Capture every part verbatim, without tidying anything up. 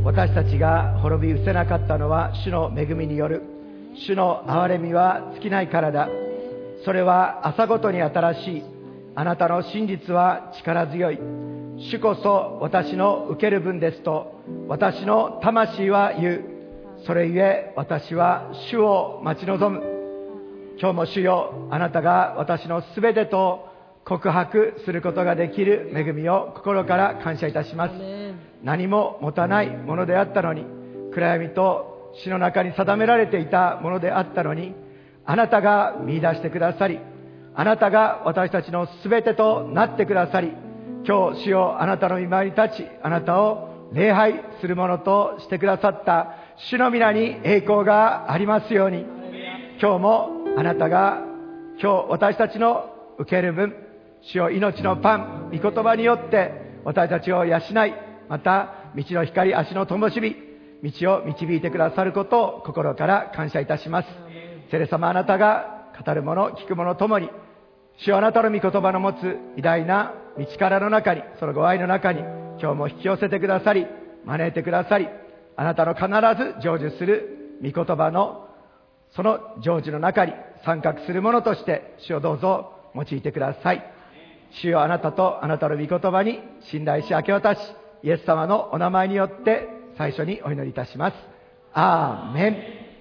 私たちが滅び失せなかったのは主の恵みによる。主の憐れみは尽きないからだ。それは朝ごとに新しい。あなたの真実は力強い。主こそ私の受ける分ですと私の魂は言う。それゆえ私は主を待ち望む。今日も主よ、あなたが私のすべてと告白することができる恵みを心から感謝いたします。何も持たないものであったのに、暗闇と死の中に定められていたものであったのに、あなたが見出してくださり、あなたが私たちのすべてとなってくださり、今日主よ、あなたの御前に立ち、あなたを礼拝するものとしてくださった主の皆に栄光がありますように。今日もあなたが今日私たちの受ける分、主よ、命のパン、御言葉によって私たちを養い、また道の光、足の灯火、道を導いてくださることを心から感謝いたします。聖霊様、あなたが語るもの、聞くものともに、主よ、あなたの御言葉の持つ偉大な道からの中に、そのご愛の中に今日も引き寄せてくださり、招いてくださり、あなたの必ず成就する御言葉のその成就の中に参画するものとして主をどうぞ用いてください。主よ、あなたとあなたの御言葉に信頼し明け渡し、イエス様のお名前によって最初にお祈りいたします。アーメン。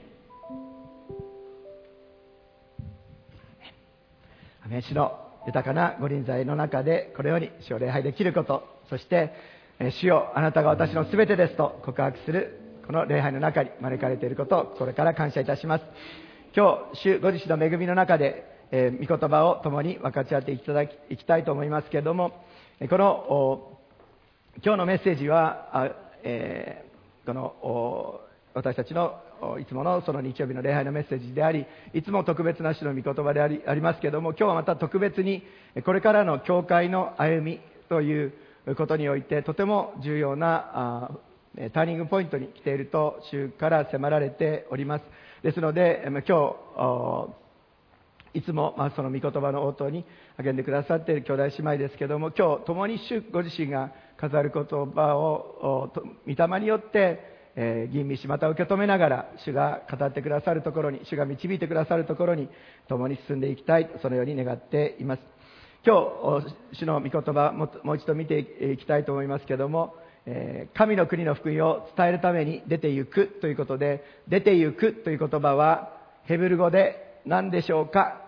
アメン。主の豊かなご臨在の中でこのように主を礼拝できること、そして主よ、あなたが私のすべてですと告白するこの礼拝の中に招かれていることをこれから感謝いたします。今日主ご自身の恵みの中で、えー、御言葉を共に分かち合っていただきいきたいと思いますけれども、この今日のメッセージはあ、えー、この私たちのいつものその日曜日の礼拝のメッセージであり、いつも特別な主の御言葉であり、ありますけれども、今日はまた特別にこれからの教会の歩みということにおいてとても重要なターニングポイントに来ていると主から迫られております。ですので今日いつもその御言葉の応答に励んでくださっている兄弟姉妹ですけれども、今日共に主ご自身が飾る言葉を御霊によって吟味し、また受け止めながら主が語ってくださるところに、主が導いてくださるところに共に進んでいきたい、そのように願っています。今日主の御言葉ももう一度見ていきたいと思いますけれども、神の国の福音を伝えるために出て行くということで、出て行くという言葉はヘブル語で何でしょうか？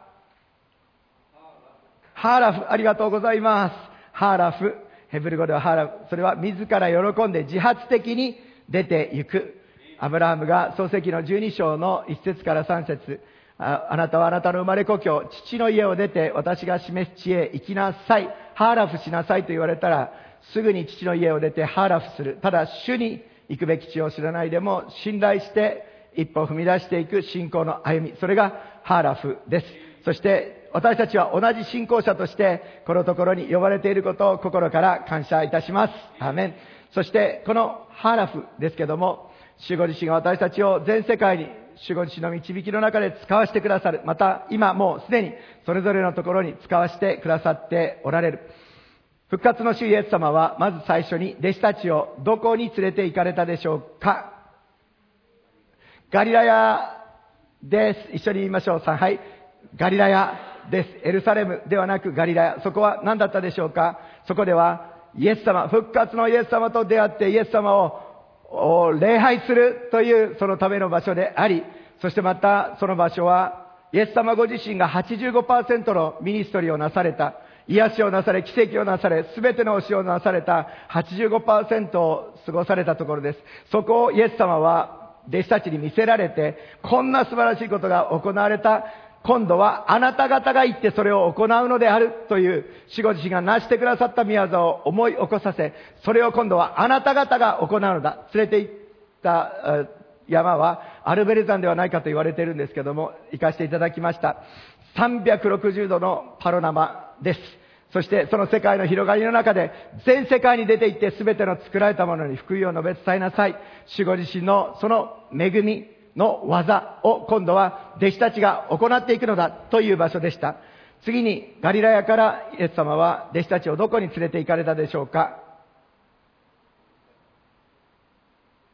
ハーラフ。ありがとうございます。ハーラフ。ヘブル語ではハーラフ。それは自ら喜んで自発的に出て行く。アブラハムが創世記のじゅうに章のいち節からさん節、あ, あなたはあなたの生まれ故郷、父の家を出て私が示す地へ行きなさい。ハーラフしなさいと言われたら、すぐに父の家を出てハーラフする。ただ主に行くべき地を知らないでも信頼して一歩踏み出していく信仰の歩み、それがハーラフです。そして私たちは同じ信仰者としてこのところに呼ばれていることを心から感謝いたします。アーメン。そしてこのハーラフですけども、主ご自身が私たちを全世界に主ご自身の導きの中で使わせてくださる。また今もうすでにそれぞれのところに使わせてくださっておられる。復活の主イエス様はまず最初に弟子たちをどこに連れて行かれたでしょうか？ガリラヤです。一緒に言いましょう。さん、はい。ガリラヤです。エルサレムではなくガリラヤ。そこは何だったでしょうか？そこではイエス様、復活のイエス様と出会ってイエス様を礼拝するというそのための場所であり、そしてまたその場所はイエス様ご自身が はちじゅうごパーセント のミニストリーをなされた、癒しをなされ、奇跡をなされ、すべての教えをなされた はちじゅうごパーセント を過ごされたところです。そこをイエス様は弟子たちに見せられて、こんな素晴らしいことが行われた。今度はあなた方が行ってそれを行うのであるという主ご自身が成してくださった御業を思い起こさせ、それを今度はあなた方が行うのだ。連れて行った山はアルベル山ではないかと言われているんですけども、行かせていただきました。さんびゃくろくじゅうどのパノラマです。そしてその世界の広がりの中で全世界に出て行って全ての作られたものに福音を述べ伝えなさい。主ご自身のその恵みの技を今度は弟子たちが行っていくのだという場所でした。次にガリラヤからイエス様は弟子たちをどこに連れて行かれたでしょうか？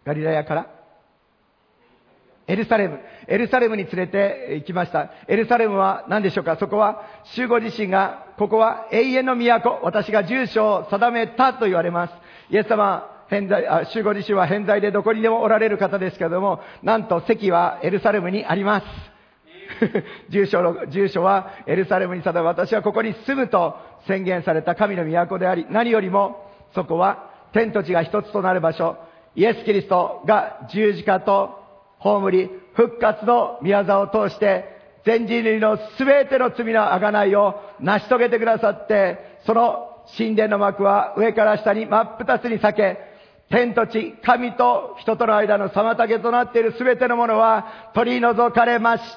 ガリラヤからエルサレム。エルサレムに連れて行きました。エルサレムは何でしょうか？そこは、主ご自身が、ここは永遠の都、私が住所を定めたと言われます。イエス様は偏在、あ、主ご自身は偏在でどこにでもおられる方ですけれども、なんと席はエルサレムにあります。住所の、住所はエルサレムに定め、私はここに住むと宣言された神の都であり、何よりもそこは天と地が一つとなる場所、イエス・キリストが十字架と葬り、復活の御業を通して、全人類のすべての罪の贖いを成し遂げてくださって、その神殿の幕は上から下に真っ二つに裂け、天と地、神と人との間の妨げとなっているすべてのものは取り除かれました。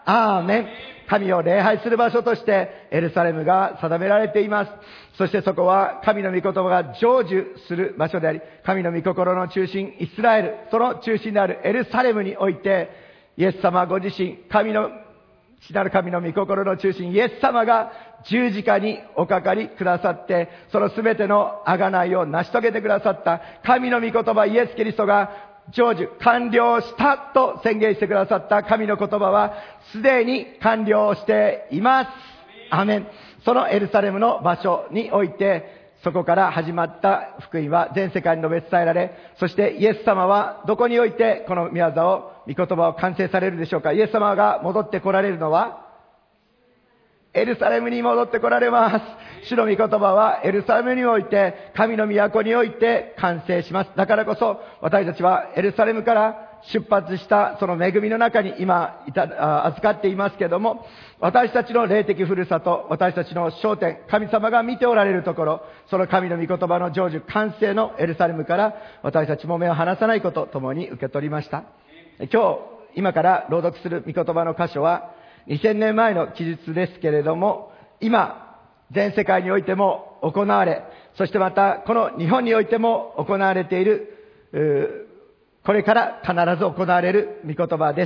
アーメン。神を礼拝する場所としてエルサレムが定められています。そしてそこは神の御言葉が成就する場所であり、神の御心の中心イスラエル、その中心であるエルサレムにおいて、イエス様ご自身、神の父なる神の御心の中心イエス様が十字架におかかりくださって、そのすべての贖いを成し遂げてくださった神の御言葉イエス・キリストが成就、完了したと宣言してくださった神の言葉はすでに完了しています。アメン。そのエルサレムの場所において、そこから始まった福音は全世界に述べ伝えられ、そしてイエス様はどこにおいてこの御業を、御言葉を完成されるでしょうか？イエス様が戻って来られるのはエルサレムに戻って来られます。主の御言葉はエルサレムにおいて、神の都において完成します。だからこそ私たちはエルサレムから出発したその恵みの中に今いた預かっていますけれども、私たちの霊的ふるさと、私たちの焦点、神様が見ておられるところ、その神の御言葉の成就完成のエルサレムから私たちも目を離さないことともに受け取りました。今日今から朗読する御言葉の箇所はにせんねんまえの記述ですけれども、今全世界においても行われ、そしてまたこの日本においても行われている、これから必ず行われる御言葉です。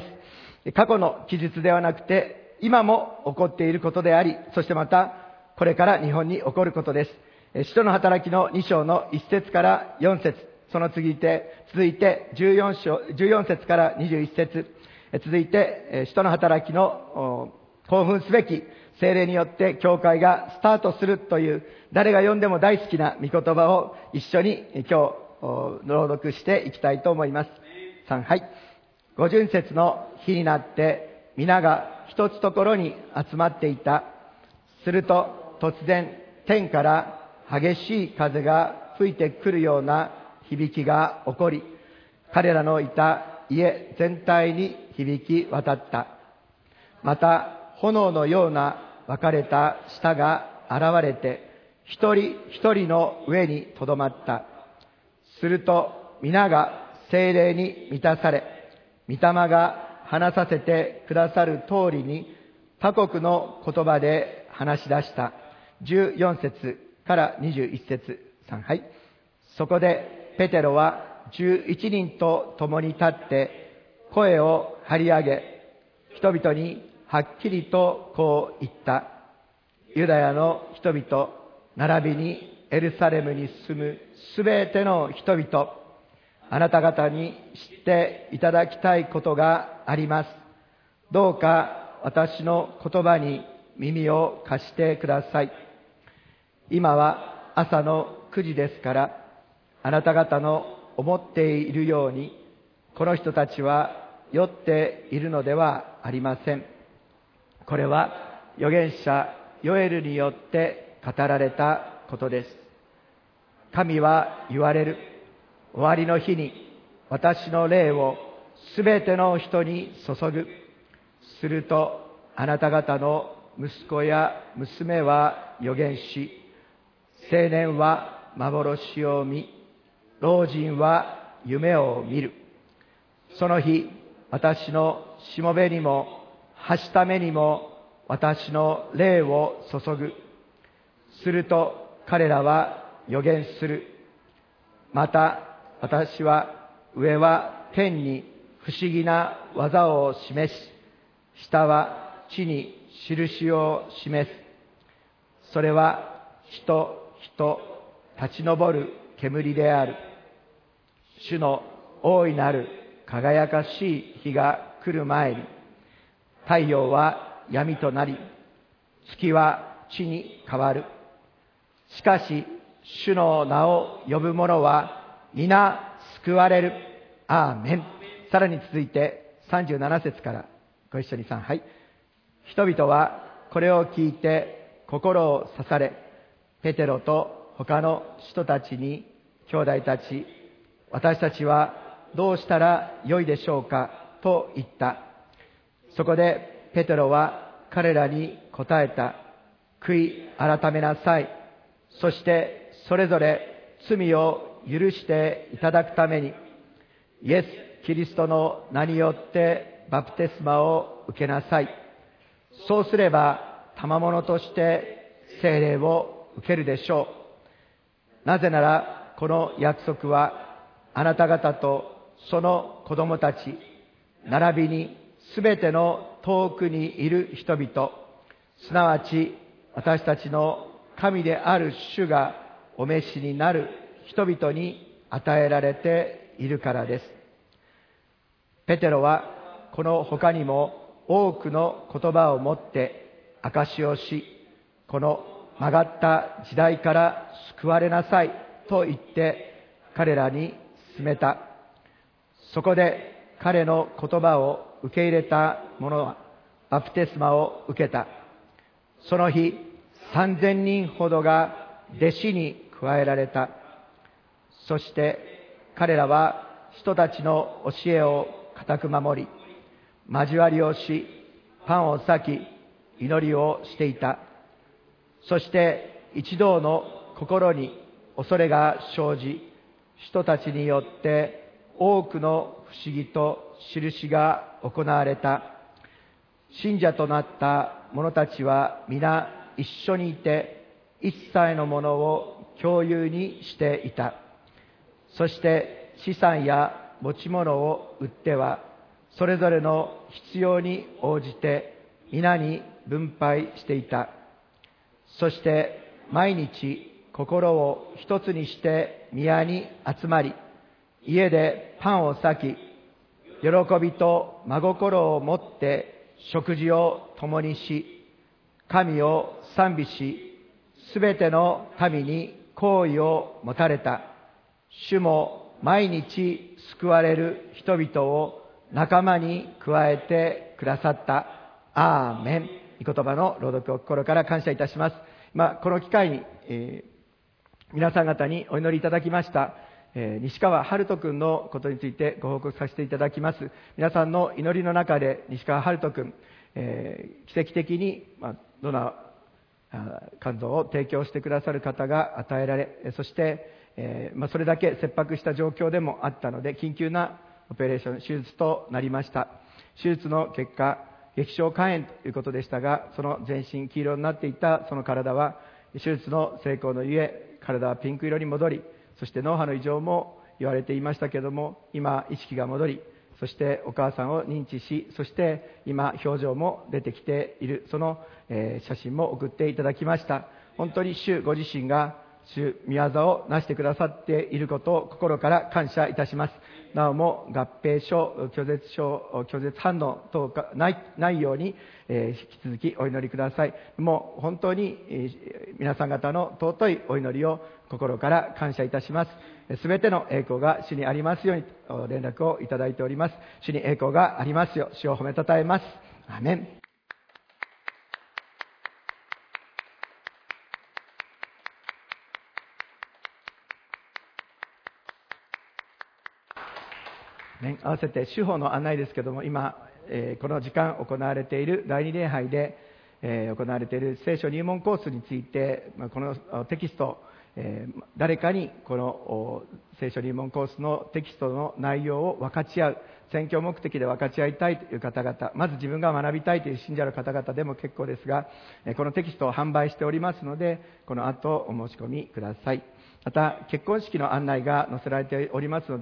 過去の記述ではなくて今も起こっていることであり、そしてまたこれから日本に起こることです。使徒の働きのに章のいち節からよん節、その次いて続いてじゅうよん章、じゅうよん節からにじゅういち節、続いて使徒の働きの興奮すべき聖霊によって教会がスタートするという、誰が読んでも大好きな御言葉を一緒に今日朗読していきたいと思います。さん、はい。五巡節の日になって皆が一つところに集まっていた。すると突然天から激しい風が吹いてくるような響きが起こり、彼らのいた家全体に響き渡った。また炎のような分かれた舌が現れて一人一人の上にとどまった。すると皆が聖霊に満たされ、御霊が話させてくださる通りに他国の言葉で話し出した。じゅうよん節からにじゅういち節、さん、はい。そこでペテロはじゅういちにんと共に立って声を張り上げ、人々にはっきりとこう言った。ユダヤの人々、並びにエルサレムに住むすべての人々、あなた方に知っていただきたいことがあります。どうか私の言葉に耳を貸してください。今は朝のくじですから、あなた方の思っているように、この人たちは酔っているのではありません。これは預言者ヨエルによって語られたことです。神は言われる。終わりの日に私の霊をすべての人に注ぐ。するとあなた方の息子や娘は預言し、青年は幻を見、老人は夢を見る。その日、私のしもべにもはしためにも私の霊を注ぐ。すると彼らは預言する。また私は上は天に不思議な技を示し、下は地に印を示す。それは火と火と立ち上る煙である。主の大いなる輝かしい日が来る前に、太陽は闇となり、月は地に変わる。しかし、主の名を呼ぶ者は皆救われる。アーメン。さらに続いてさんじゅうなな節からご一緒にさん、はい。人々はこれを聞いて心を刺され、ペテロと他の人たちに、兄弟たち、私たちはどうしたらよいでしょうかと言った。そこでペテロは彼らに答えた。悔い改めなさい。そしてそれぞれ罪を許していただくために、イエス・キリストの名によってバプテスマを受けなさい。そうすれば賜物として聖霊を受けるでしょう。なぜならこの約束はあなた方とその子供たち、並びにすべての遠くにいる人々、すなわち私たちの神である主がお召しになる人々に与えられているからです。ペテロはこの他にも多くの言葉をもって証しをし、この曲がった時代から救われなさいと言って彼らに勧めた。そこで彼の言葉を受け入れた者はバプテスマを受けた。その日三千人ほどが弟子に加えられた。そして彼らは人たちの教えを固く守り、交わりをし、パンを裂き、祈りをしていた。そして一同の心に恐れが生じ、人たちによって多くの不思議と印が行われた。信者となった者たちは皆一緒にいて、一切のものを共有にしていた。そして資産や持ち物を売っては、それぞれの必要に応じて皆に分配していた。そして毎日心を一つにして宮に集まり、家でパンを裂き、喜びと真心を持って食事を共にし、神を賛美し、すべての民に好意を持たれた。主も毎日救われる人々を仲間に加えてくださった。アーメン。御言葉の朗読を心から感謝いたします。まあ、この機会に、えー、皆さん方にお祈りいただきました、えー、西川春人君のことについてご報告させていただきます。皆さんの祈りの中で西川春人君、えー、奇跡的に、まあ、どんな肝臓を提供してくださる方が与えられ、そして、えーまあ、それだけ切迫した状況でもあったので、緊急なオペレーション、手術となりました。手術の結果、激小肝炎ということでしたが、その全身黄色になっていたその体は、手術の成功のゆえ、体はピンク色に戻り、そして脳波の異常も言われていましたけれども、今意識が戻り、そしてお母さんを認知し、そして今表情も出てきている、その、えー、写真も送っていただきました。本当に主ご自身が主御業をなしてくださっていることを心から感謝いたします。なおも合併症、拒絶症、拒絶反応等がない、ないように、えー、引き続きお祈りください。もう本当に、えー、皆さん方の尊いお祈りを心から感謝いたします。すべての栄光が主にありますようにと連絡をいただいております。主に栄光がありますよう、主を褒めたたえます。アーメン。ね、合わせて司法の案内ですけれども、今、えー、この時間行われている第二礼拝で、えー、行われている聖書入門コースについて、まあ、このテキスト、えー、誰かにこの聖書入門コースのテキストの内容を分かち合う、宣教目的で分かち合いたいという方々、まず自分が学びたいという信者の方々でも結構ですが、このテキストを販売しておりますので、この後お申し込みください。また結婚式の案内が載せられておりますので、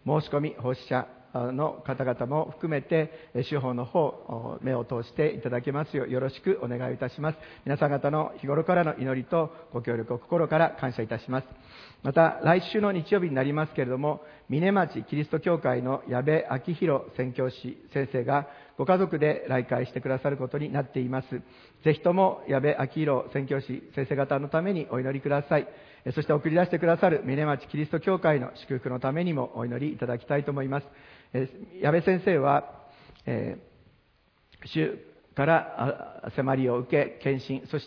申し込み奉仕者の方々も含めて、司法の方、目を通していただけますようよろしくお願いいたします。皆さん方の日頃からの祈りとご協力を心から感謝いたします。また、来週の日曜日になりますけれども、峰町キリスト教会の矢部明弘宣教師先生がご家族で来会してくださることになっています。ぜひとも矢部明弘宣教師先生方のためにお祈りください。そして送り出してくださる峰町キリスト教会の祝福のためにもお祈りいただきたいと思います。矢部先生は、えー、主から迫りを受け献身、そして、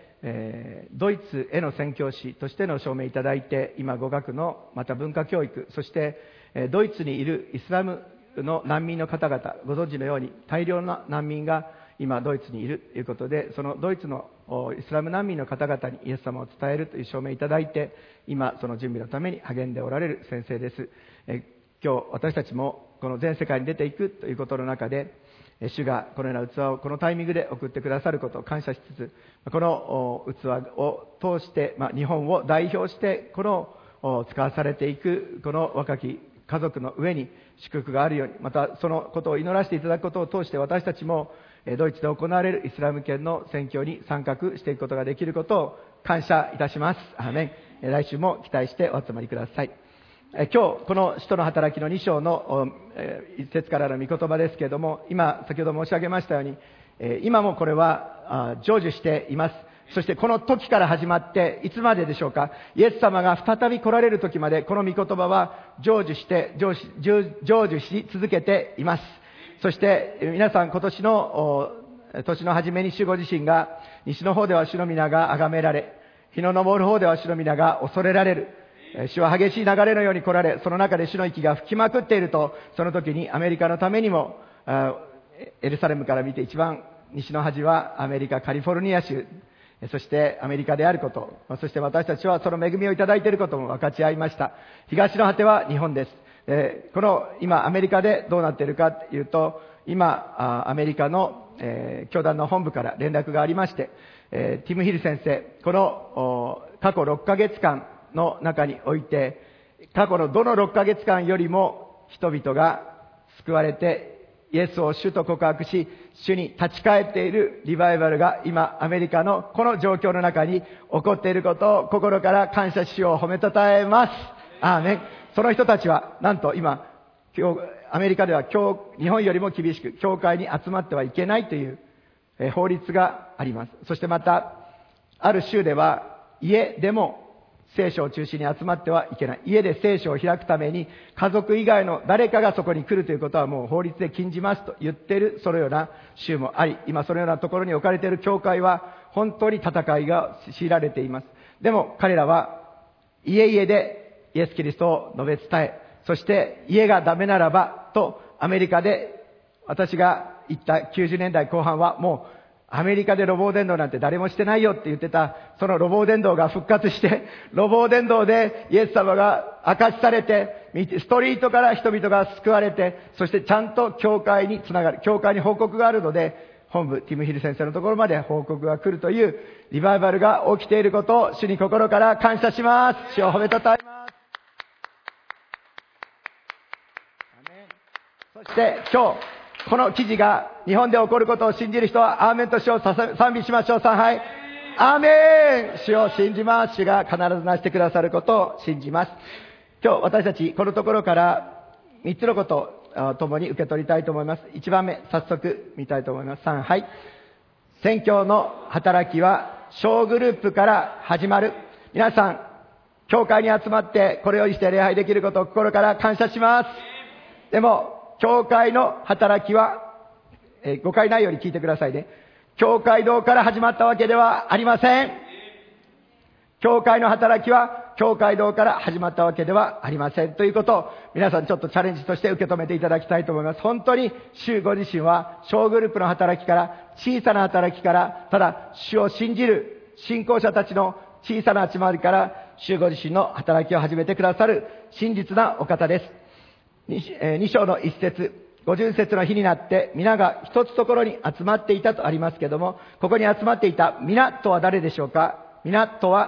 えー、ドイツへの宣教師としての証明いただいて、今語学のまた文化教育、そして、えー、ドイツにいるイスラムの難民の方々、ご存知のように大量の難民が今ドイツにいるということで、そのドイツのイスラム難民の方々にイエス様を伝えるという証明いただいて、今その準備のために励んでおられる先生です。え今日私たちもこの全世界に出ていくということの中で、主がこのような器をこのタイミングで送ってくださることを感謝しつつ、この器を通して、まあ、日本を代表してこの使わされていくこの若き家族の上に祝福があるように、またそのことを祈らせていただくことを通して私たちもドイツで行われるイスラム圏の宣教に参画していくことができることを感謝いたします。アーメン。来週も期待してお集まりください。今日この使徒の働きのに章の一節からの御言葉ですけれども、今先ほど申し上げましたように、今もこれは成就しています。そしてこの時から始まっていつまででしょうか。イエス様が再び来られる時までこの御言葉は成就して成就し続けています。そして皆さん、今年の年の初めに主ご自身が、西の方では主の皆が崇められ、日の昇る方では主の皆が恐れられる。主は激しい流れのように来られ、その中で主の息が吹きまくっていると、その時にアメリカのためにも、エルサレムから見て一番西の端はアメリカカリフォルニア州、そしてアメリカであること、そして私たちはその恵みをいただいていることも分かち合いました。東の果ては日本です。この今アメリカでどうなっているかというと、今アメリカの教団の本部から連絡がありまして、ティム・ヒル先生、この過去ろっかげつかんの中において、過去のどのろっかげつかんよりも人々が救われてイエスを主と告白し、主に立ち返っているリバイバルが今アメリカのこの状況の中に起こっていることを心から感謝し、主を褒めたたえます。アーメン。その人たちはなんと今アメリカでは教日本よりも厳しく教会に集まってはいけないという法律があります。そしてまたある州では家でも聖書を中心に集まってはいけない。家で聖書を開くために家族以外の誰かがそこに来るということはもう法律で禁じますと言っている、そのような州もあり、今そのようなところに置かれている教会は本当に戦いが強いられています。でも彼らは家々でイエス・キリストを述べ伝え、そして家がダメならばと、アメリカで私が言ったきゅうじゅうねんだいこう半はもうアメリカで路傍伝道なんて誰もしてないよって言ってた、その路傍伝道が復活して、路傍伝道でイエス様が明かしされて、ストリートから人々が救われて、そしてちゃんと教会につながる、教会に報告があるので、本部ティム・ヒル先生のところまで報告が来るというリバイバルが起きていることを主に心から感謝します。主を褒めたたえます。そして今日この記事が日本で起こることを信じる人はアーメンと主を賛美しましょう。さんはい。アーメン。主を信じます。主が必ずなしてくださることを信じます。今日私たちこのところからみっつのことを共に受け取りたいと思います。いちばんめ、早速見たいと思います。さんはい。宣教の働きは小グループから始まる。皆さん教会に集まってこれをして礼拝できることを心から感謝します。でも教会の働きは、えー、誤解ないように聞いてくださいね。教会堂から始まったわけではありません。教会の働きは教会堂から始まったわけではありませんということを皆さんちょっとチャレンジとして受け止めていただきたいと思います。本当に主ご自身は小グループの働きから、小さな働きから、ただ主を信じる信仰者たちの小さな集まりから主ご自身の働きを始めてくださる真実なお方です。に章の一節、五巡節の日になって皆が一つところに集まっていたとありますけれども、ここに集まっていた皆とは誰でしょうか。皆とは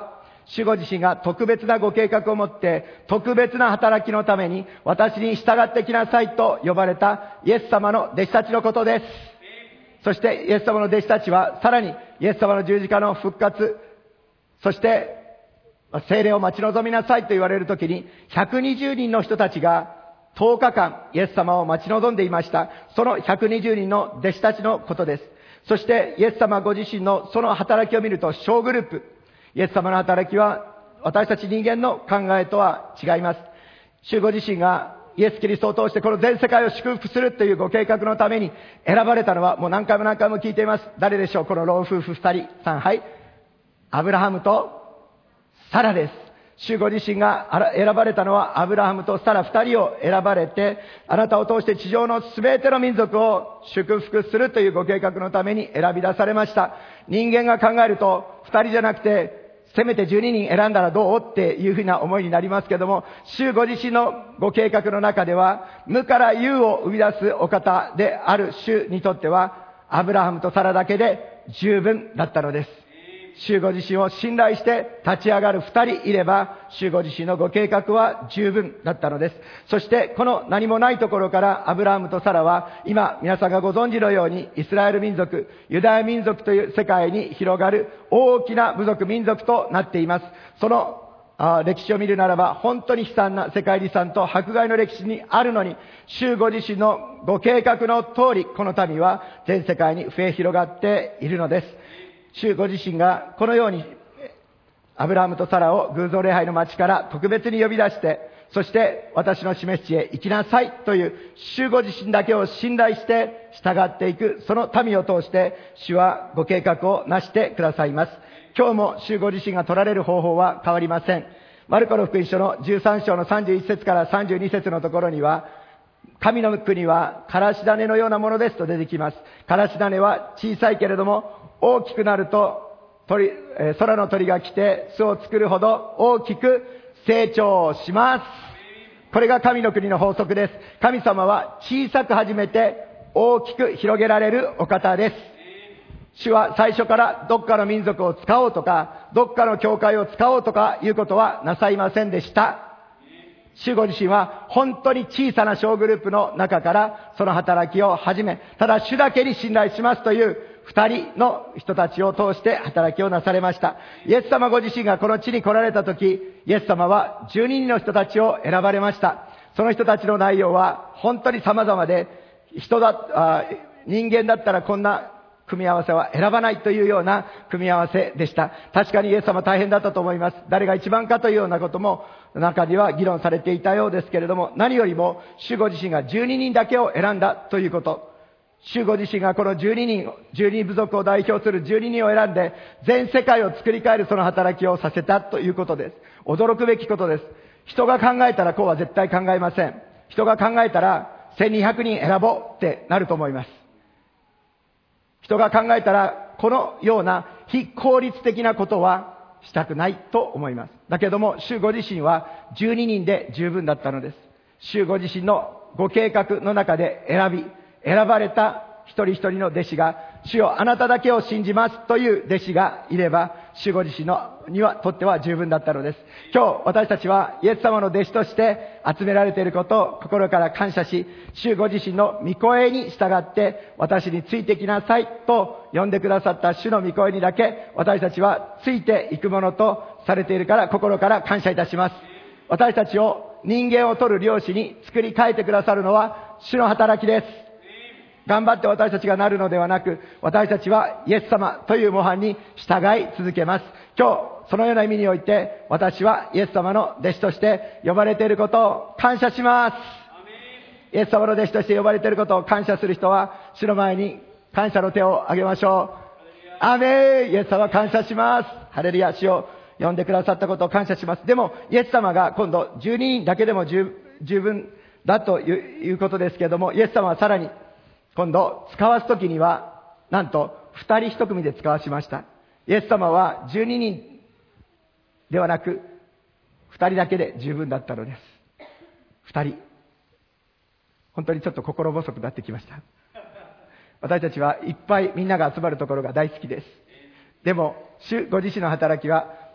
主ご自身が特別なご計画を持って、特別な働きのために、私に従ってきなさいと呼ばれたイエス様の弟子たちのことです。そしてイエス様の弟子たちは、さらにイエス様の十字架の復活、そして聖霊を待ち望みなさいと言われるときに、ひゃくにじゅうにんの人たちがとおかかんイエス様を待ち望んでいました。そのひゃくにじゅうにんの弟子たちのことです。そしてイエス様ご自身のその働きを見ると、小グループ、イエス様の働きは私たち人間の考えとは違います。主ご自身がイエス・キリストを通してこの全世界を祝福するというご計画のために選ばれたのは、もう何回も何回も聞いています。誰でしょう？この老夫婦二人さん。はい。アブラハムとサラです。主ご自身が選ばれたのはアブラハムとサラ二人を選ばれて、あなたを通して地上のすべての民族を祝福するというご計画のために選び出されました。人間が考えると、二人じゃなくてせめてじゅうににん選んだらどうっていうふうな思いになりますけども、主ご自身のご計画の中では、無から有を生み出すお方である主にとっては、アブラハムとサラだけで十分だったのです。主ご自身を信頼して立ち上がる二人いれば、主ご自身のご計画は十分だったのです。そしてこの何もないところからアブラハムとサラは、今皆さんがご存知のようにイスラエル民族、ユダヤ民族という世界に広がる大きな部族民族となっています。そのあ歴史を見るならば、本当に悲惨な世界遺産と迫害の歴史にあるのに、主ご自身のご計画の通り、この民は全世界に増え広がっているのです。主ご自身がこのようにアブラハムとサラを偶像礼拝の町から特別に呼び出して、そして私の示す地へ行きなさいという主ご自身だけを信頼して従っていく、その民を通して主はご計画をなしてくださいます。今日も主ご自身が取られる方法は変わりません。マルコの福音書のじゅうさん章のさんじゅういち節からさんじゅうに節のところには、神の国はからし種のようなものですと出てきます。からし種は小さいけれども大きくなると鳥、えー、空の鳥が来て巣を作るほど大きく成長します。これが神の国の法則です。神様は小さく始めて大きく広げられるお方です。主は最初からどっかの民族を使おうとか、どっかの教会を使おうとかいうことはなさいませんでした。主ご自身は本当に小さな小グループの中からその働きを始め、ただ主だけに信頼しますという二人の人たちを通して働きをなされました。イエス様ご自身がこの地に来られた時、イエス様はじゅうににんの人たちを選ばれました。その人たちの内容は本当に様々で、人だあ人間だったらこんな組み合わせは選ばないというような組み合わせでした。確かにイエス様大変だったと思います。誰が一番かというようなことも中には議論されていたようですけれども、何よりも主ご自身がじゅうににんだけを選んだということ、主ご自身がこのじゅうににん、じゅうに部族を代表するじゅうににんを選んで全世界を作り変えるその働きをさせたということです。驚くべきことです。人が考えたらこうは絶対考えません。人が考えたらせんにひゃくにん選ぼうってなると思います。人が考えたらこのような非効率的なことはしたくないと思います。だけども主ご自身はじゅうににんで十分だったのです。主ご自身のご計画の中で選び選ばれた一人一人の弟子が、主よあなただけを信じますという弟子がいれば、主ご自身のにはとっては十分だったのです。今日私たちはイエス様の弟子として集められていることを心から感謝し、主ご自身の御声に従って私についてきなさいと呼んでくださった主の御声にだけ私たちはついていくものとされているから心から感謝いたします。私たちを人間を取る漁師に作り変えてくださるのは主の働きです。頑張って私たちがなるのではなく、私たちはイエス様という模範に従い続けます。今日そのような意味において私はイエス様の弟子として呼ばれていることを感謝します。イエス様の弟子として呼ばれていることを感謝する人は主の前に感謝の手を挙げましょう。アーメン。イエス様感謝します。ハレルヤ。主を呼んでくださったことを感謝します。でもイエス様が今度じゅうににんだけでも十分だということですけれども、イエス様はさらに今度使わすときにはなんと二人一組で使わしました。イエス様はじゅうににんではなく二人だけで十分だったのです。二人。本当にちょっと心細くなってきました。私たちはいっぱいみんなが集まるところが大好きです。でも主ご自身の働きは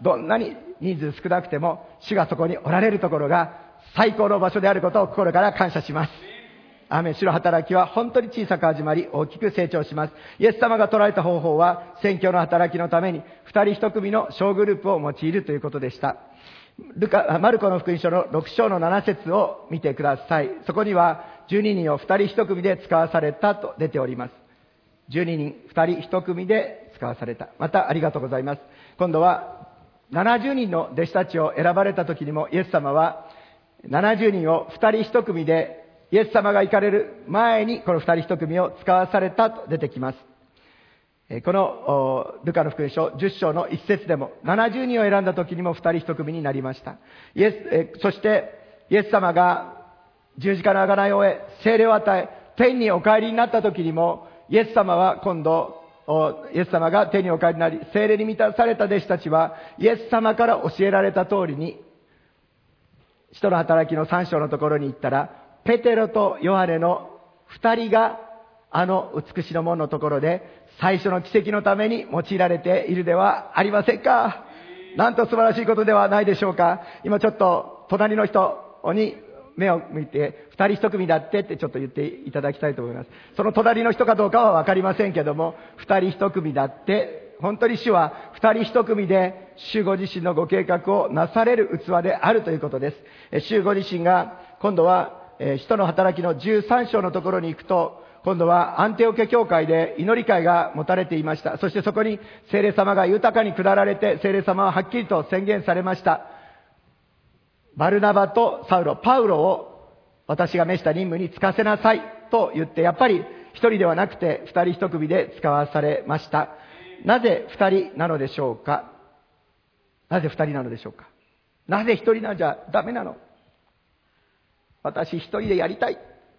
どんなに人数少なくても主がそこにおられるところが最高の場所であることを心から感謝します。アーメン。主の働きは本当に小さく始まり大きく成長します。イエス様が取られた方法は宣教の働きのために二人一組の小グループを用いるということでした。ルカマルコの福音書のろく章のなな節を見てください。そこにはじゅうににんを二人一組で使わされたと出ております。じゅうににん二人一組で使わされた。またありがとうございます。今度はななじゅうにんの弟子たちを選ばれた時にもイエス様はななじゅうにんを二人一組でイエス様が行かれる前にこの二人一組を使わされたと出てきます。このルカの福音書じゅっ章のいち節でもななじゅうにんを選んだ時にも二人一組になりました。イエス、そしてイエス様が十字架の贖いを終え聖霊を与え天にお帰りになった時にもイエス様は今度イエス様が天にお帰りになり聖霊に満たされた弟子たちはイエス様から教えられた通りに使徒の働きのさん章のところに行ったらペテロとヨハネの二人があの美しいの門のところで最初の奇跡のために用いられているではありませんか。なんと素晴らしいことではないでしょうか。今ちょっと隣の人に目を向いて二人一組だってってちょっと言っていただきたいと思います。その隣の人かどうかはわかりませんけども二人一組だって本当に主は二人一組で主ご自身のご計画をなされる器であるということです。主ご自身が今度は使徒の働きのじゅうさん章のところに行くと今度はアンテオケ教会で祈り会が持たれていました。そしてそこに聖霊様が豊かに下られて聖霊様ははっきりと宣言されました。バルナバとサウロ、パウロを私が召した任務に就かせなさいと言ってやっぱり一人ではなくて二人一組で使わされました。なぜ二人なのでしょうか。なぜ二人なのでしょうか。なぜ一人なんじゃダメなの。私一人でやりたい。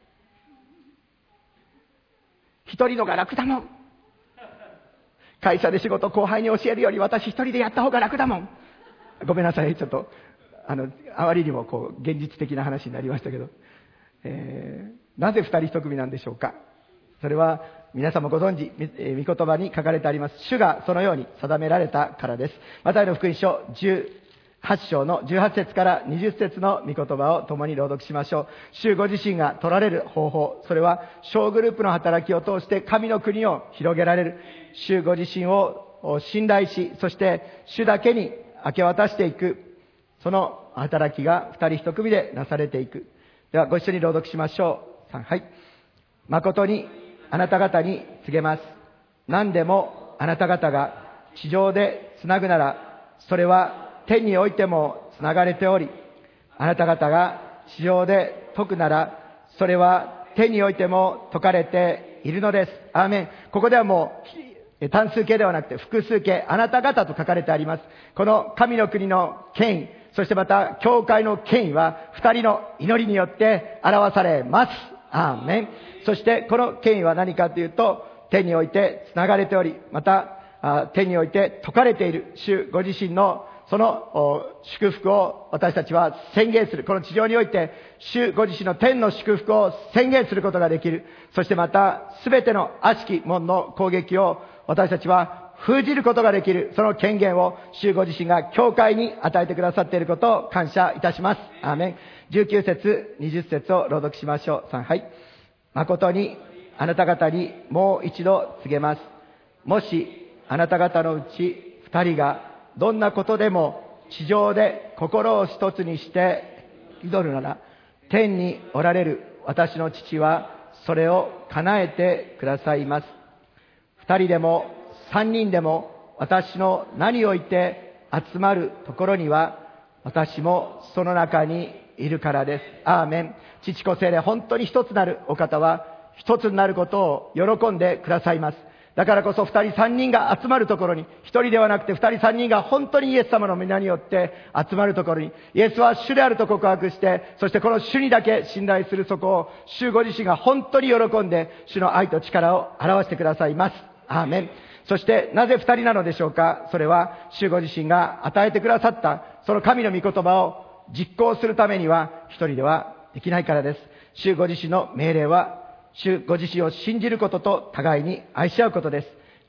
一人のが楽だもん。会社で仕事後輩に教えるより私一人でやった方が楽だもん。ごめんなさい。ちょっとあのあまりにもこう現実的な話になりましたけど、えー、なぜ二人一組なんでしょうか。それは皆さんもご存知、えー、御言葉に書かれてあります。主がそのように定められたからです。マタイの福音書じゅうはち章のじゅうはち節からにじゅっ節の御言葉を共に朗読しましょう。主ご自身が取られる方法、それは小グループの働きを通して神の国を広げられる。主ご自身を信頼し、そして主だけに明け渡していく、その働きが二人一組でなされていく。ではご一緒に朗読しましょう。さん、はい。誠にあなた方に告げます。何でもあなた方が地上でつなぐなら、それは天においてもつながれており、あなた方が地上で解くなら、それは天においても解かれているのです。アーメン。ここではもう単数形ではなくて複数形、あなた方と書かれてあります。この神の国の権威、そしてまた教会の権威は二人の祈りによって表されます。アーメン。そしてこの権威は何かというと、天においてつながれており、また天において解かれている主ご自身のその祝福を私たちは宣言する。この地上において主ご自身の天の祝福を宣言することができる。そしてまた全ての悪しき門の攻撃を私たちは封じることができる。その権限を主ご自身が教会に与えてくださっていることを感謝いたします。アーメン。じゅうきゅう節、にじゅっ節を朗読しましょう。さん、はい。誠にあなた方にもう一度告げます。もしあなた方のうち二人がどんなことでも地上で心を一つにして祈るなら、天におられる私の父はそれを叶えてくださいます。二人でも三人でも私の名において集まるところには私もその中にいるからです。アーメン。父子聖霊、本当に一つなるお方は一つになることを喜んでくださいます。だからこそ二人三人が集まるところに、一人ではなくて二人三人が本当にイエス様の皆によって集まるところに、イエスは主であると告白して、そしてこの主にだけ信頼するそこを主ご自身が本当に喜んで主の愛と力を表してくださいます。アーメン。そしてなぜ二人なのでしょうか。それは主ご自身が与えてくださったその神の御言葉を実行するためには一人ではできないからです。主ご自身の命令は主ご自身を信じることと互いに愛し合うことです。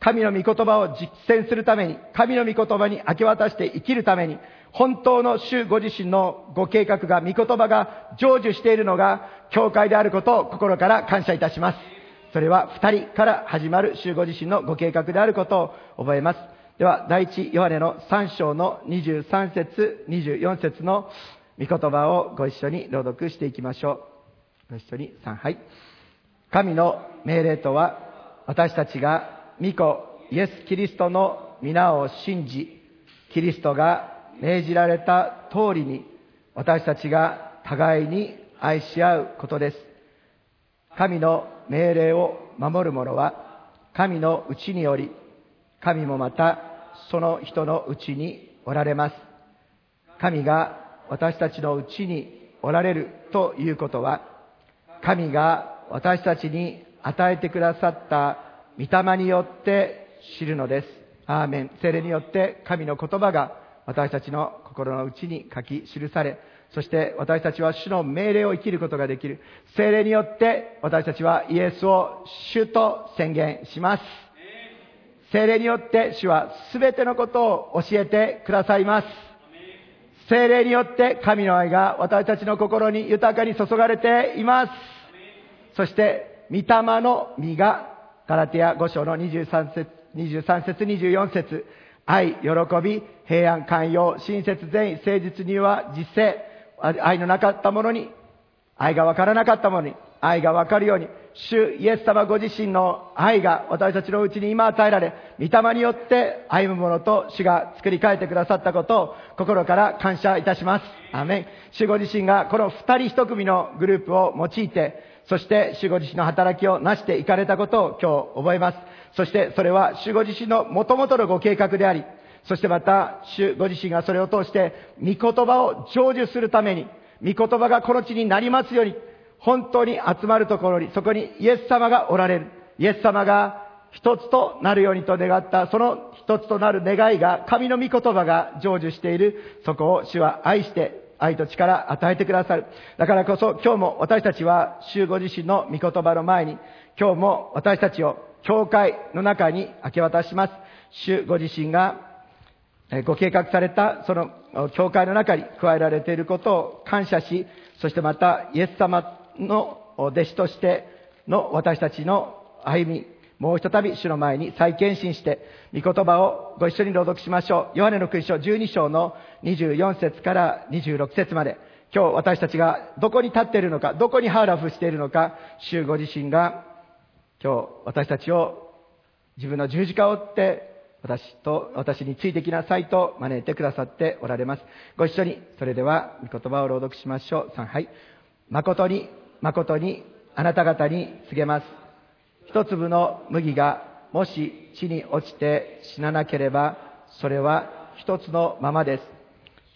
神の御言葉を実践するために、神の御言葉に明け渡して生きるために、本当の主ご自身のご計画が、御言葉が成就しているのが教会であることを心から感謝いたします。それは二人から始まる主ご自身のご計画であることを覚えます。では、第一ヨハネのさん章のにじゅうさん節、にじゅうよん節の御言葉をご一緒に朗読していきましょう。ご一緒にさん、はい。神の命令とは、私たちが御子イエス・キリストの皆を信じ、キリストが命じられた通りに私たちが互いに愛し合うことです。神の命令を守る者は神のうちにより、神もまたその人のうちにおられます。神が私たちのうちにおられるということは、神が私たちに与えてくださった御霊によって知るのです。アーメン。聖霊によって神の言葉が私たちの心の内に書き記され、そして私たちは主の命令を生きることができる。聖霊によって私たちはイエスを主と宣言します。聖霊によって主はすべてのことを教えてくださいます。聖霊によって神の愛が私たちの心に豊かに注がれています。そして御霊の実がガラテヤご章のにじゅうさん節、にじゅうさん節、にじゅうよん節、愛、喜び、平安、寛容、親切、善意、誠実には実践。愛のなかったものに、愛がわからなかったものに、愛がわかるように、主イエス様ご自身の愛が私たちのうちに今与えられ、御霊によって歩むものと主が作り変えてくださったことを心から感謝いたします。アーメン。主ご自身がこの二人一組のグループを用いて、そして主ご自身の働きをなしていかれたことを今日覚えます。そしてそれは主ご自身の元々のご計画であり、そしてまた主ご自身がそれを通して御言葉を成就するために、御言葉がこの地になりますように、本当に集まるところに、そこにイエス様がおられる。イエス様が一つとなるようにと願った、その一つとなる願いが、神の御言葉が成就している。そこを主は愛して、愛と力与えてくださる。だからこそ今日も私たちは主ご自身の御言葉の前に、今日も私たちを教会の中に明け渡します。主ご自身がご計画されたその教会の中に加えられていることを感謝し、そしてまたイエス様の弟子としての私たちの歩み、もうひとたび主の前に再献身して、御言葉をご一緒に朗読しましょう。ヨハネの福音書じゅうに章のにじゅうよん節からにじゅうろく節まで、今日私たちがどこに立っているのか、どこにハーラフしているのか、主ご自身が今日私たちを自分の十字架を追って私と私についてきなさいと招いてくださっておられます。ご一緒にそれでは御言葉を朗読しましょう。さん、はい。誠に誠にあなた方に告げます。一粒の麦がもし地に落ちて死ななければ、それは一つのままです。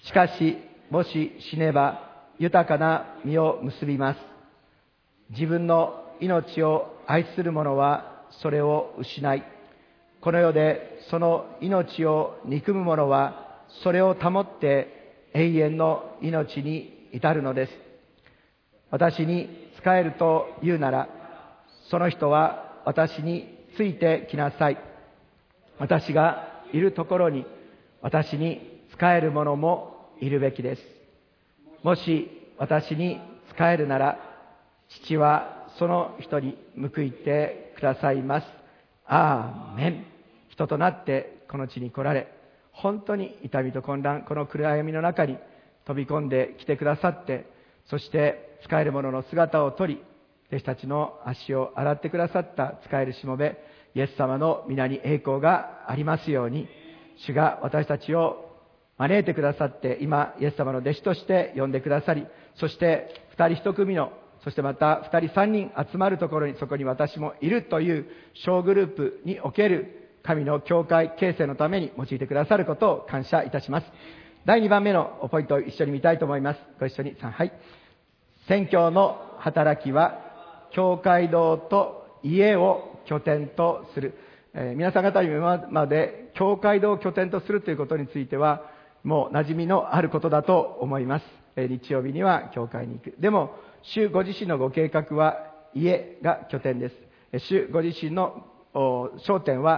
しかしもし死ねば豊かな実を結びます。自分の命を愛する者はそれを失い、この世でその命を憎む者はそれを保って永遠の命に至るのです。私に仕えると言うなら、その人は私についてきなさい。私がいるところに私に仕える者もいるべきです。もし私に仕えるなら、父はその人に報いてくださいます。アーメン。人となってこの地に来られ、本当に痛みと混乱、この暗闇の中に飛び込んできてくださって、そして仕える者の姿を取り、弟子たちの足を洗ってくださった仕えるしもべイエス様の皆に栄光がありますように、主が私たちを招いてくださって、今イエス様の弟子として呼んでくださり、そして二人一組の、そしてまた二人三人集まるところに、そこに私もいるという小グループにおける神の教会形成のために用いてくださることを感謝いたします。だいにばんめのポイントを一緒に見たいと思います。ご一緒にさん、はい。宣教の働きは教会堂と家を拠点とする。えー、皆さん方に今まで教会堂を拠点とするということについてはもう馴染みのあることだと思います。えー、日曜日には教会に行く。でも主ご自身のご計画は家が拠点です。主ご自身の焦点は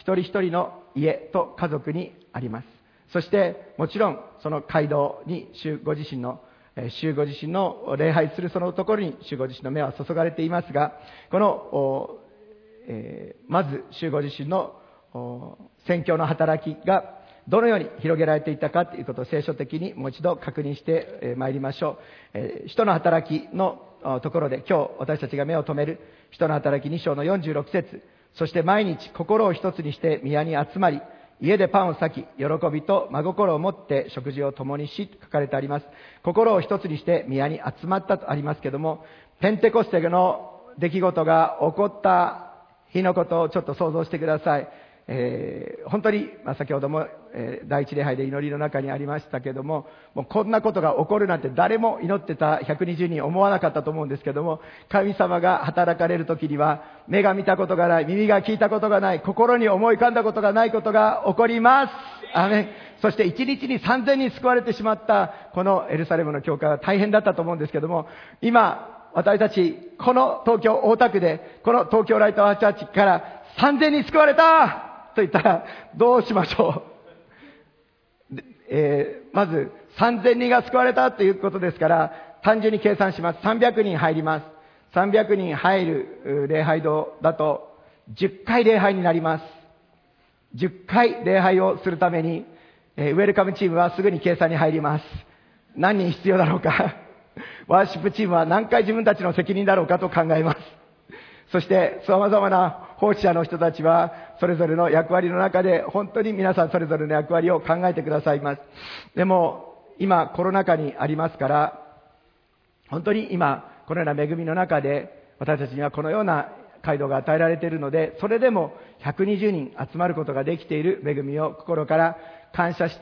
一人一人の家と家族にあります。そしてもちろんその街道に主ご自身の主ご自身の礼拝するそのところに主ご自身の目は注がれていますが、この、えー、まず主ご自身の宣教の働きがどのように広げられていたかということを聖書的にもう一度確認してまいりましょう。えー、使徒の働きのところで今日私たちが目を留める使徒の働きに章のよんじゅうろく節、そして毎日心を一つにして宮に集まり、家でパンを裂き、喜びと真心を持って食事を共にし、と書かれてあります。心を一つにして宮に集まったとありますけども、ペンテコステの出来事が起こった日のことをちょっと想像してください。えー、本当に、まあ、先ほども、えー、第一礼拝で祈りの中にありましたけども、もうこんなことが起こるなんて誰も祈ってたひゃくにじゅうにん思わなかったと思うんですけども、神様が働かれる時には目が見たことがない、耳が聞いたことがない、心に思い浮かんだことがないことが起こります。アーメン。そして一日にさんぜんにん救われてしまったこのエルサレムの教会は大変だったと思うんですけども、今私たちこの東京大田区でこの東京ライトアーチャーチからさんぜんにん救われたと言ったらどうしましょう。えー、まずさんぜんにんが救われたということですから、単純に計算します。さんびゃくにん入ります。さんびゃくにん入る礼拝堂だとじゅっかい礼拝になります。じゅっかい礼拝をするために、えー、ウェルカムチームはすぐに計算に入ります。何人必要だろうか。ワーシップチームは何回自分たちの責任だろうかと考えます。そして様々な奉仕者の人たちはそれぞれの役割の中で本当に皆さんそれぞれの役割を考えてくださいます。でも今コロナ禍にありますから、本当に今このような恵みの中で私たちにはこのような街道が与えられているので、それでもひゃくにじゅうにん集まることができている恵みを心から感謝して、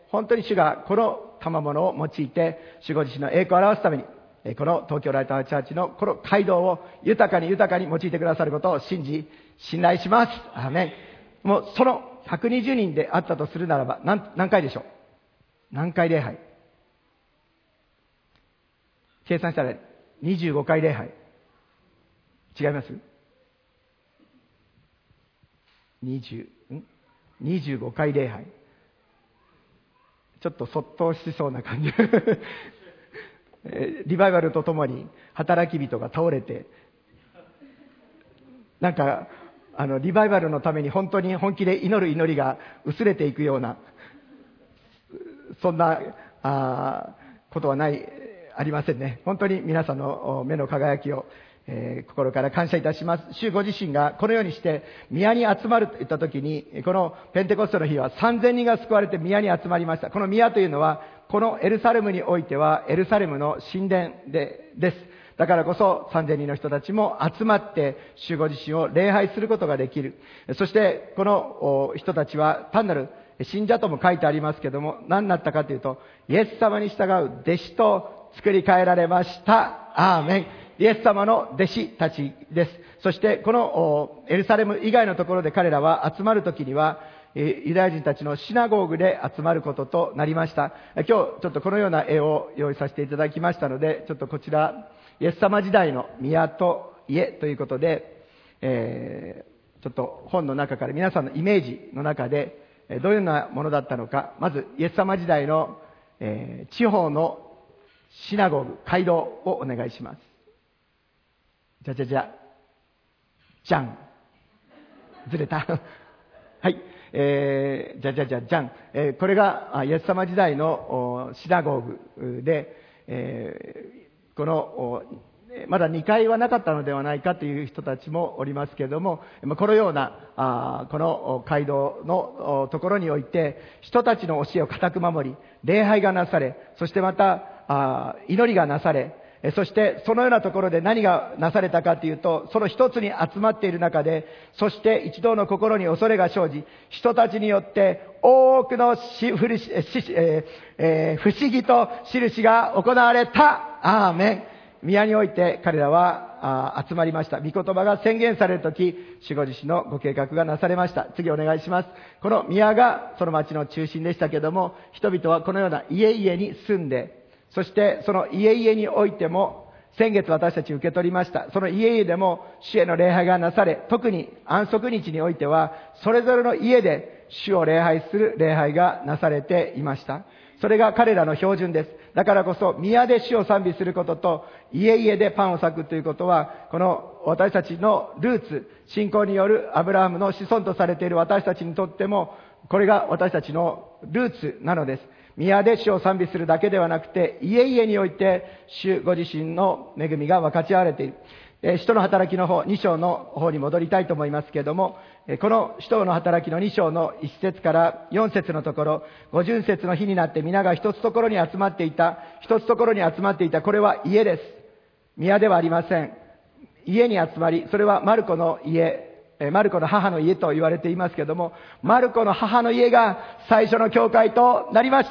本当に主がこの賜物を用いて主ご自身の栄光を表すために、この東京ライトアーチャーチのこの街道を豊かに豊かに用いてくださることを信じ信頼します。アーメン。もうそのひゃくにじゅうにんであったとするならば 何, 何回でしょう。何回礼拝。計算したらにじゅうごかい礼拝。違います？にじゅう、ん ?にじゅうごかい礼拝。ちょっとそっとしそうな感じ。リバイバルとともに働き人が倒れて、なんかあのリバイバルのために本当に本気で祈る祈りが薄れていくような、そんなあことはないありませんね。本当に皆さんの目の輝きを、えー、心から感謝いたします。主ご自身がこのようにして宮に集まるといったときに、このペンテコステの日はさんぜんにんが救われて宮に集まりました。この宮というのはこのエルサレムにおいてはエルサレムの神殿でです。だからこそさんぜんにんの人たちも集まって主ご自身を礼拝することができる。そしてこの人たちは単なる信者とも書いてありますけども、何だったかというと、イエス様に従う弟子と作り変えられました。アーメン。イエス様の弟子たちです。そしてこのエルサレム以外のところで彼らは集まるときにはユダヤ人たちのシナゴーグで集まることとなりました。今日ちょっとこのような絵を用意させていただきましたので、ちょっとこちらイエス様時代の宮と家ということで、えー、ちょっと本の中から皆さんのイメージの中でどういうようなものだったのか、まずイエス様時代の、えー、地方のシナゴーグ、街道をお願いします。じゃじゃじゃじゃん、ずれたはい、えー、じゃじゃじゃじゃん、えー、これがイエス様時代のシナゴーグで、えー、このまだにかいはなかったのではないかという人たちもおりますけれども、このようなあこの街道のところにおいて人たちの教えを固く守り、礼拝がなされ、そしてまたあ祈りがなされ、そしてそのようなところで何がなされたかというと、その一つに集まっている中で、そして一同の心に恐れが生じ、人たちによって多くのし不思議と印が行われた。アーメン。宮において彼らは集まりました。御言葉が宣言されるとき、主ご自身のご計画がなされました。次お願いします。この宮がその町の中心でしたけれども、人々はこのような家々に住んで、そしてその家々においても先月私たち受け取りました。その家々でも主への礼拝がなされ、特に安息日においては、それぞれの家で主を礼拝する礼拝がなされていました。それが彼らの標準です。だからこそ、宮で主を賛美することと、家々でパンを裂くということは、この私たちのルーツ、信仰によるアブラハムの子孫とされている私たちにとっても、これが私たちのルーツなのです。宮で主を賛美するだけではなくて、家々において主ご自身の恵みが分かち合われている。え使徒の働きの方、に章の方に戻りたいと思いますけれども、この使徒の働きのに章のいち節からよん節のところ、五巡節の日になって皆が一つところに集まっていた、一つところに集まっていた、これは家です。宮ではありません。家に集まり、それはマルコの家、マルコの母の家と言われていますけれども、マルコの母の家が最初の教会となりました。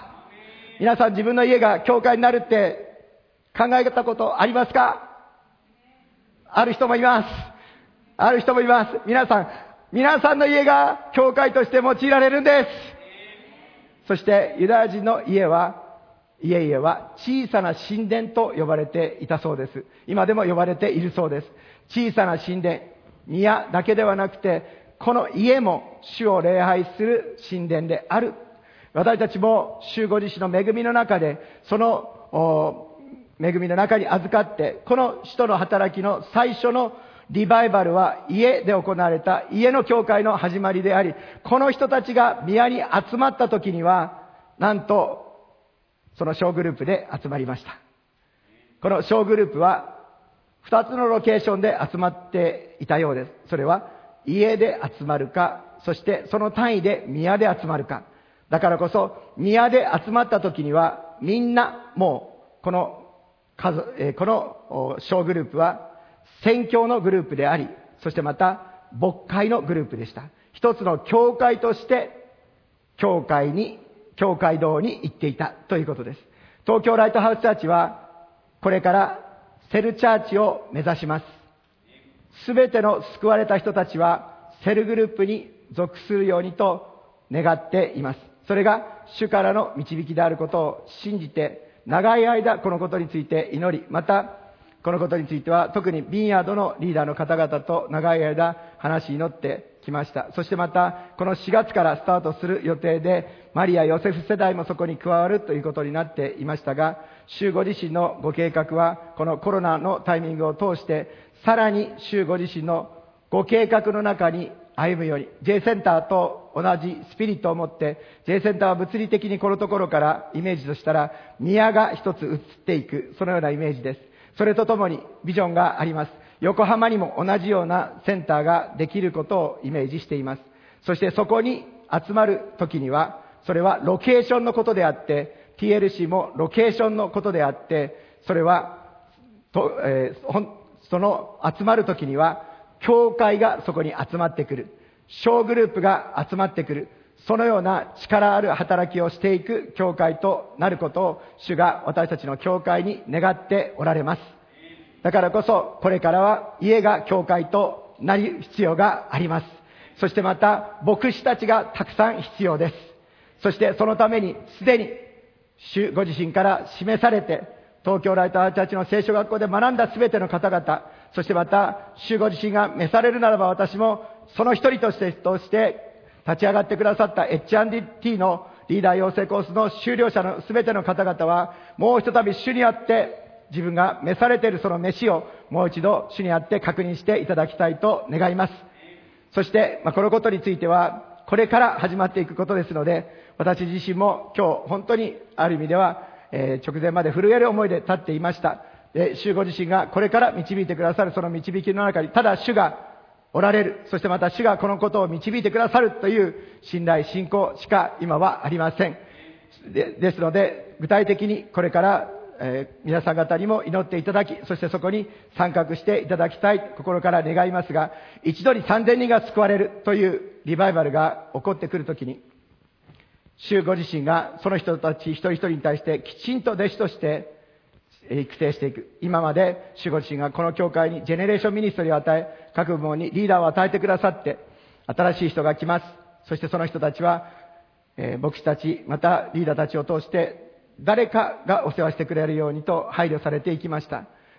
皆さん自分の家が教会になるって考えたことありますか？ある人もいます。ある人もいます。皆さん、皆さんの家が教会として用いられるんです。そしてユダヤ人の家は、家々は小さな神殿と呼ばれていたそうです。今でも呼ばれているそうです。小さな神殿。宮だけではなくて、この家も主を礼拝する神殿である。私たちも主ご自身の恵みの中で、その恵みの中に預かって、この使徒の働きの最初のリバイバルは家で行われた家の教会の始まりであり、この人たちが宮に集まった時には、なんとその小グループで集まりました。この小グループは二つのロケーションで集まっていたようです。それは家で集まるか、そしてその単位で宮で集まるか。だからこそ宮で集まった時にはみんなもうこの数、えー、この小グループは宣教のグループであり、そしてまた牧会のグループでした。一つの教会として教会に、教会堂に行っていたということです。東京ライトハウスチャーチはこれからセルチャーチを目指します。すべての救われた人たちはセルグループに属するようにと願っています。それが主からの導きであることを信じて、長い間このことについて祈り、またこのことについては特にビンヤードのリーダーの方々と長い間話し祈ってきました。そしてまたこのしがつからスタートする予定で、マリア・ヨセフ世代もそこに加わるということになっていましたが、主ご自身のご計画はこのコロナのタイミングを通してさらに主ご自身のご計画の中に歩むように、 J センターと同じスピリットを持って、 J センターは物理的にこのところからイメージとしたら宮が一つ移っていく、そのようなイメージです。それとともにビジョンがあります。横浜にも同じようなセンターができることをイメージしています。そしてそこに集まる時には、それはロケーションのことであって、 ティーエルシー もロケーションのことであって、それはと、えー、その集まる時には教会がそこに集まってくる、小グループが集まってくる、そのような力ある働きをしていく教会となることを主が私たちの教会に願っておられます。だからこそこれからは家が教会となる必要があります。そしてまた牧師たちがたくさん必要です。そしてそのためにすでに主ご自身から示されて、東京ライトハウスチャーチの聖書学校で学んだすべての方々、そしてまた主ご自身が召されるならば、私もその一人としてとして立ち上がってくださった エイチアンドティー のリーダー養成コースの修了者のすべての方々は、もう一度主にあって自分が召されているその召しをもう一度主にあって確認していただきたいと願います。そして、まあ、このことについてはこれから始まっていくことですので、私自身も今日本当にある意味では、えー、直前まで震える思いで立っていました。で、主ご自身がこれから導いてくださるその導きの中に、ただ主がおられる、そしてまた主がこのことを導いてくださるという信頼信仰しか今はありません。で、ですので具体的にこれから、えー、皆さん方にも祈っていただき、そしてそこに参画していただきたい心から願いますが、一度にさんぜんにんが救われるというリバイバルが起こってくるときに、主ご自身がその人たち一人一人に対してきちんと弟子として育成していく。今まで主ご自身がこの教会にジェネレーションミニストリーを与え、各部門にリーダーを与えてくださって、新しい人が来ます。そしてその人たちは、えー、牧師たち、またリーダーたちを通して誰かがお世話してくれるようにと配慮されていきました。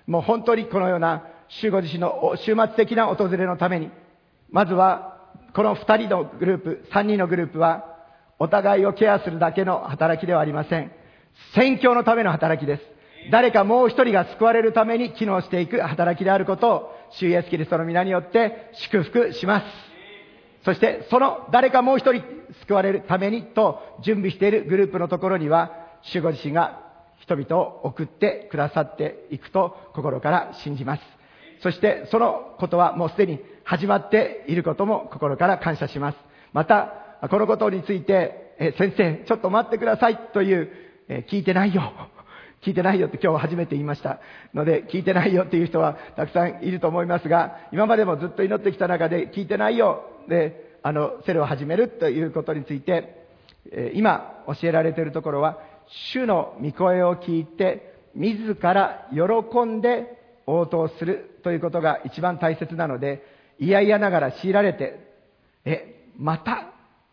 もう本当にこのような主ご自身の終末的な訪れのために、まずはこのふたりのグループ、さんにんのグループはお互いをケアするだけの働きではありません。宣教のための働きです。誰かもう一人が救われるために機能していく働きであることを主イエスキリストの皆によって祝福します。そしてその誰かもう一人救われるためにと準備しているグループのところには、主ご自身が人々を送ってくださっていくと心から信じます。そしてそのことはもうすでに始まっていることも心から感謝します。またこのことについて、え先生ちょっと待ってくださいという、え聞いてないよ聞いてないよって今日初めて言いましたので、聞いてないよっていう人はたくさんいると思いますが、今までもずっと祈ってきた中で聞いてないよであのセルを始めるということについて、え今教えられているところは、主の御声を聞いて自ら喜んで応答するということが一番大切なので、いやいやながら強いられて、えまた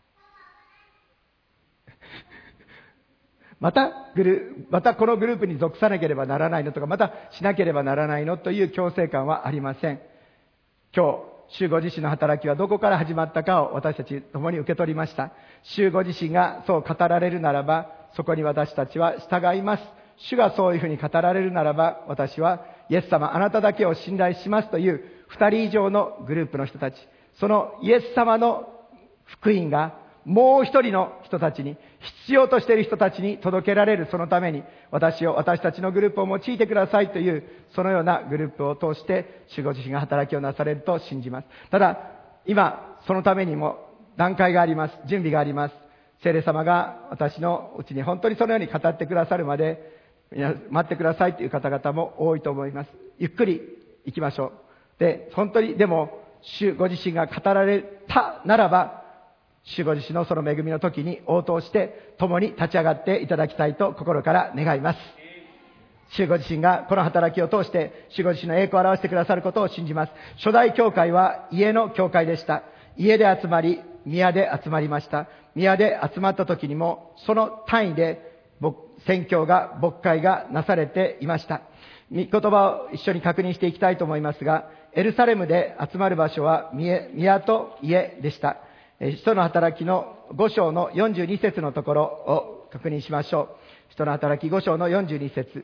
またグルまたこのグループに属さなければならないのとか、またしなければならないのという強制感はありません。今日主ご自身の働きはどこから始まったかを私たち共に受け取りました。主ご自身がそう語られるならば、そこに私たちは従います。主がそういうふうに語られるならば、私はイエス様あなただけを信頼しますという二人以上のグループの人たち、そのイエス様の福音がもう一人の人たちに、必要としている人たちに届けられる、そのために私を、私たちのグループを用いてくださいという、そのようなグループを通して主ご自身が働きをなされると信じます。ただ今そのためにも段階があります。準備があります。聖霊様が私のうちに本当にそのように語ってくださるまで待ってくださいという方々も多いと思います。ゆっくり行きましょう。で本当にでも主ご自身が語られたならば、主ご自身のその恵みの時に応答して共に立ち上がっていただきたいと心から願います。主ご自身がこの働きを通して主ご自身の栄光を表してくださることを信じます。初代教会は家の教会でした。家で集まり、宮で集まりました。宮で集まった時にもその単位で宣教が牧会がなされていました。御言葉を一緒に確認していきたいと思いますが、エルサレムで集まる場所は宮と家でした。使徒の働きのご章のよんじゅうに節のところを確認しましょう。使徒の働きご章のよんじゅうに節。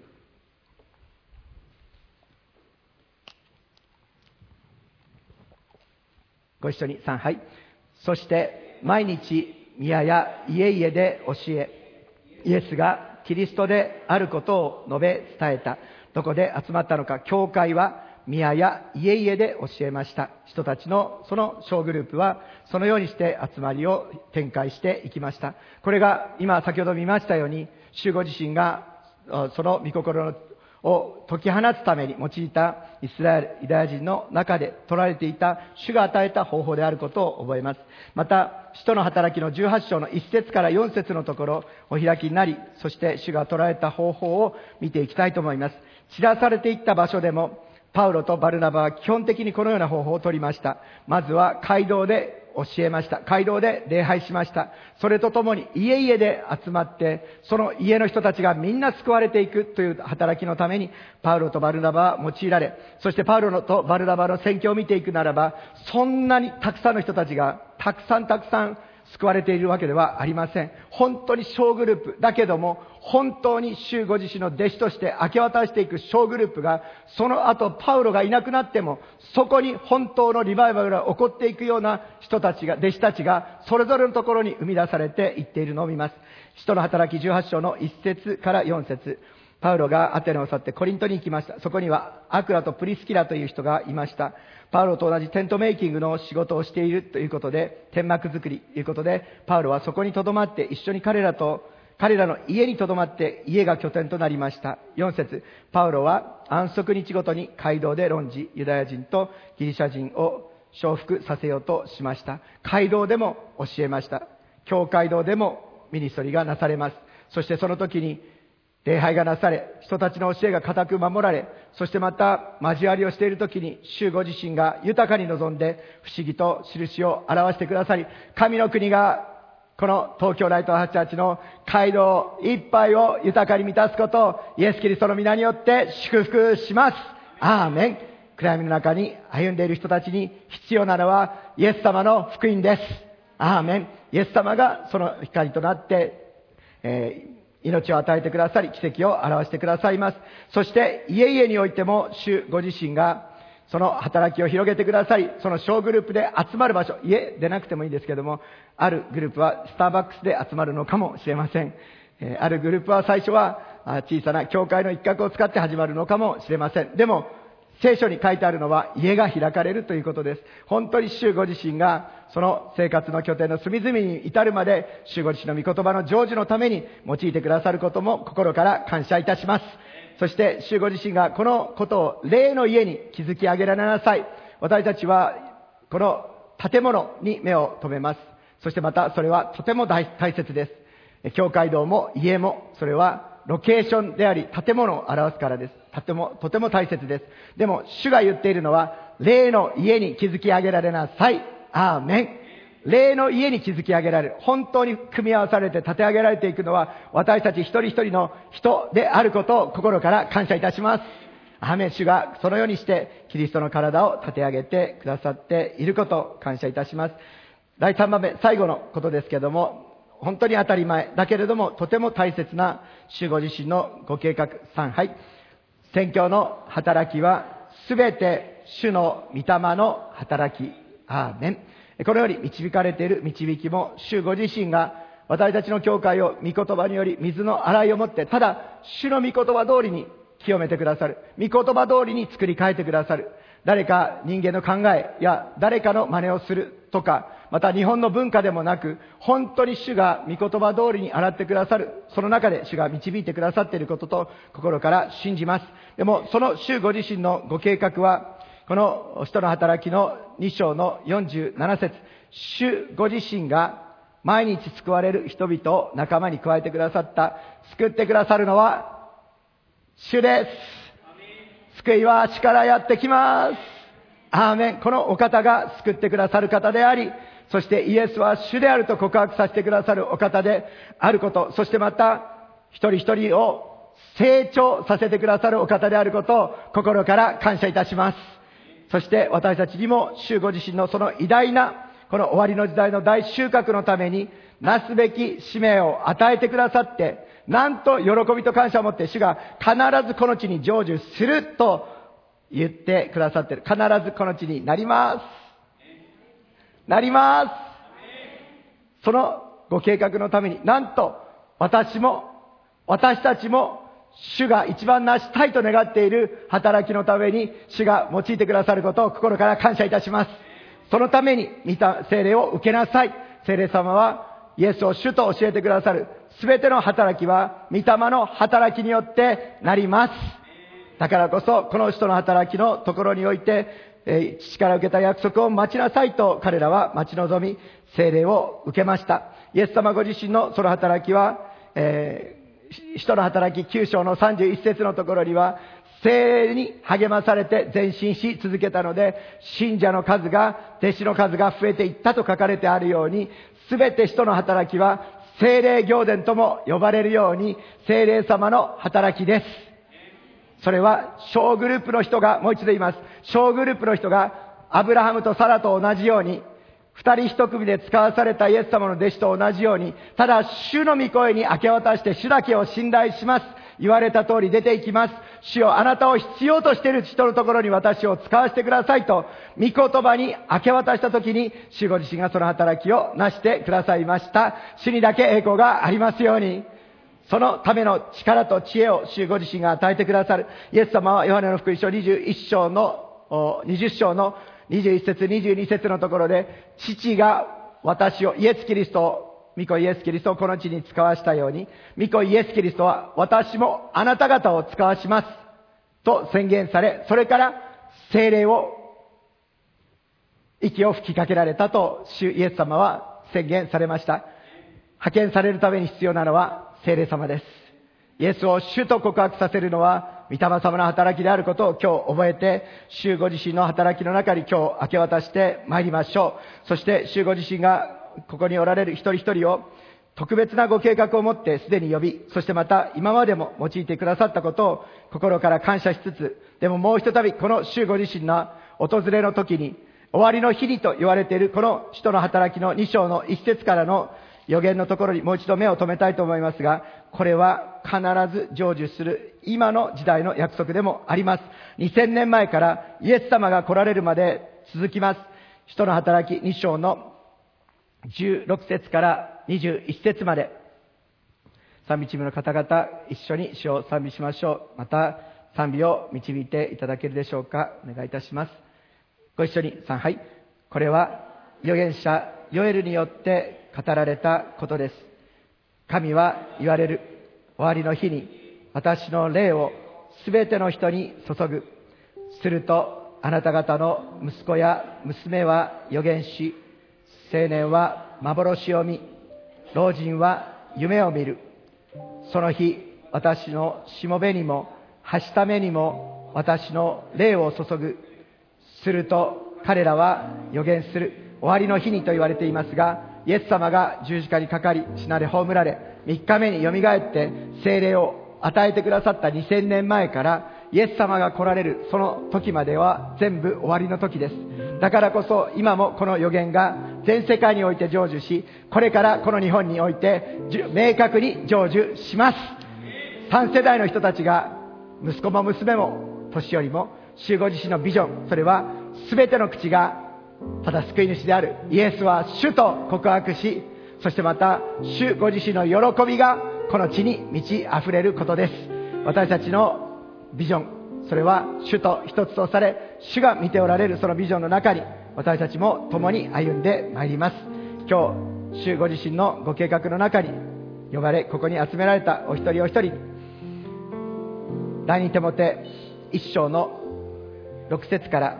ご一緒にさん、はい。そして毎日宮や家々で教え、イエスがキリストであることを述べ伝えた。どこで集まったのか、教会は宮や家々で教えました。人たちのその小グループはそのようにして集まりを展開していきました。これが今先ほど見ましたように、主ご自身がその御心を解き放つために用いたイスラエルユダヤ人の中で取られていた主が与えた方法であることを覚えます。また使徒の働きのじゅうはち章のいち節からよん節のところお開きになり、そして主が取られた方法を見ていきたいと思います。散らされていった場所でもパウロとバルナバは基本的にこのような方法を取りました。まずは街道で教えました。街道で礼拝しました。それとともに家々で集まって、その家の人たちがみんな救われていくという働きのためにパウロとバルナバは用いられ、そしてパウロとバルナバの宣教を見ていくならば、そんなにたくさんの人たちがたくさんたくさん救われているわけではありません。本当に小グループだけども、本当に主ご自身の弟子として明け渡していく小グループが、その後パウロがいなくなってもそこに本当のリバイバルが起こっていくような人たちが、弟子たちがそれぞれのところに生み出されていっているのを見ます。使徒の働きじゅうはち章のいち節からよん節。パウロがアテネを去ってコリントに行きました。そこにはアクラとプリスキラという人がいました。パウロと同じテントメイキングの仕事をしているということで、天幕作りということで、パウロはそこに留まって一緒に彼らと彼らの家に留まって家が拠点となりました。よん節。パウロは安息日ごとに街道で論じ、ユダヤ人とギリシャ人を承服させようとしました。街道でも教えました。教会堂でもミニストリーがなされます。そしてその時に礼拝がなされ、人たちの教えが固く守られ、そしてまた交わりをしている時に主ご自身が豊かに望んで不思議と印を表してくださり、神の国がこの東京ライトハウスチャーチの街道いっぱいを豊かに満たすことをイエスキリストの皆によって祝福します。 アーメン。暗闇の中に歩んでいる人たちに必要なのはイエス様の福音です。アーメン。イエス様がその光となって、えー命を与えてくださり、奇跡を表してくださいます。そして家々においても主ご自身がその働きを広げてくださり、その小グループで集まる場所、家でなくてもいいんですけども、あるグループはスターバックスで集まるのかもしれません。えー、あるグループは最初は小さな教会の一角を使って始まるのかもしれません。でも聖書に書いてあるのは家が開かれるということです。本当に主ご自身がその生活の拠点の隅々に至るまで主ご自身の御言葉の成就のために用いてくださることも心から感謝いたします。そして主ご自身がこのことを霊の家に築き上げられなさい。私たちはこの建物に目を留めます。そしてまたそれはとても大切です。教会堂も家もそれはロケーションであり建物を表すからです。とても、とても大切です。でも主が言っているのは霊の家に築き上げられなさい。アーメン。霊の家に築き上げられる。本当に組み合わされて立て上げられていくのは私たち一人一人の人であることを心から感謝いたします。アーメン。主がそのようにしてキリストの体を立て上げてくださっていることを感謝いたします。だいさんばんめ、最後のことですけども、本当に当たり前だけれどもとても大切な主ご自身のご計画。さん、はい。宣教の働きはすべて主の御霊の働き。アーメン。このように導かれている導きも主ご自身が私たちの教会を御言葉により水の洗いをもってただ主の御言葉通りに清めてくださる。御言葉通りに作り変えてくださる。誰か人間の考えや誰かの真似をするとか、また日本の文化でもなく、本当に主が御言葉通りに洗ってくださる。その中で主が導いてくださっていることと心から信じます。でもその主ご自身のご計画は、この使徒の働きのに章のよんじゅうなな節、主ご自身が毎日救われる人々を仲間に加えてくださった。救ってくださるのは主です。救いは主からやってきます。アーメン。このお方が救ってくださる方であり、そしてイエスは主であると告白させてくださるお方であること、そしてまた一人一人を成長させてくださるお方であることを心から感謝いたします。そして私たちにも主ご自身のその偉大なこの終わりの時代の大収穫のためになすべき使命を与えてくださって、なんと喜びと感謝を持って主が必ずこの地に成就すると言ってくださっている。必ずこの地になります。なります。そのご計画のために、なんと私も私たちも主が一番成したいと願っている働きのために主が用いてくださることを心から感謝いたします。そのために御聖霊を受けなさい。聖霊様はイエスを主と教えてくださる。すべての働きは御霊の働きによってなります。だからこそこの人の働きのところにおいて、えー、父から受けた約束を待ちなさいと彼らは待ち望み聖霊を受けました。イエス様ご自身のその働きは、えー、使徒の働ききゅう章のさんじゅういち節のところには聖霊に励まされて前進し続けたので、信者の数が弟子の数が増えていったと書かれてあるように、すべて使徒の働きは聖霊行伝とも呼ばれるように聖霊様の働きです。それは小グループの人が、もう一度言います、小グループの人がアブラハムとサラと同じように、二人一組で使わされたイエス様の弟子と同じように、ただ主の御声に明け渡して主だけを信頼します。言われた通り出ていきます。主よ、あなたを必要としている人のところに私を使わせてくださいと御言葉に明け渡したときに、主ご自身がその働きをなしてくださいました。主にだけ栄光がありますように。そのための力と知恵を主ご自身が与えてくださる。イエス様はヨハネの福音書にじゅういち章のにじゅっ章のにじゅういち節にじゅうに節のところで、父が私を、イエスキリストを、御子イエスキリストをこの地に使わしたように、御子イエスキリストは私もあなた方を使わしますと宣言され、それから聖霊を、息を吹きかけられたと主イエス様は宣言されました。派遣されるために必要なのは聖霊様です。イエスを主と告白させるのは御霊様の働きであることを今日覚えて、主ご自身の働きの中に今日明け渡して参りましょう。そして主ご自身がここにおられる一人一人を特別なご計画を持ってすでに呼び、そしてまた今までも用いてくださったことを心から感謝しつつ、 でももうひとたびこの主ご自身の訪れの時に、終わりの日にと言われているこの使徒の働きのに章のいち節からの予言のところにもう一度目を留めたいと思いますが、これは必ず成就する今の時代の約束でもあります。にせんねんまえからイエス様が来られるまで続きます。使徒の働きに章のじゅうろく節からにじゅういち節まで、賛美チームの方々一緒に主を賛美しましょう。また賛美を導いていただけるでしょうか。お願いいたします。ご一緒にさんはい。これは預言者ヨエルによって語られたことです。神は言われる。終わりの日に私の霊をすべての人に注ぐ。するとあなた方の息子や娘は預言し、青年は幻を見、老人は夢を見る。その日、私のしもべにもはしためにも私の霊を注ぐ。すると彼らは預言する。終わりの日にと言われていますが、イエス様が十字架にかかり、死なれ葬られ、みっかめによみがえって聖霊を与えてくださったにせんねんまえから、イエス様が来られるその時までは全部終わりの時です。だからこそ今もこの予言が全世界において成就し、これからこの日本において明確に成就します。さん世代の人たちが、息子も娘も年寄りも、主ご自身のビジョン、それは全ての口がただ救い主であるイエスは主と告白し、そしてまた主ご自身の喜びがこの地に満ち溢れることです。私たちのビジョン、それは主と一つとされ、主が見ておられるそのビジョンの中に私たちも共に歩んでまいります。今日主ご自身のご計画の中に呼ばれ、ここに集められたお一人お一人、第二テモテ一章のろく節から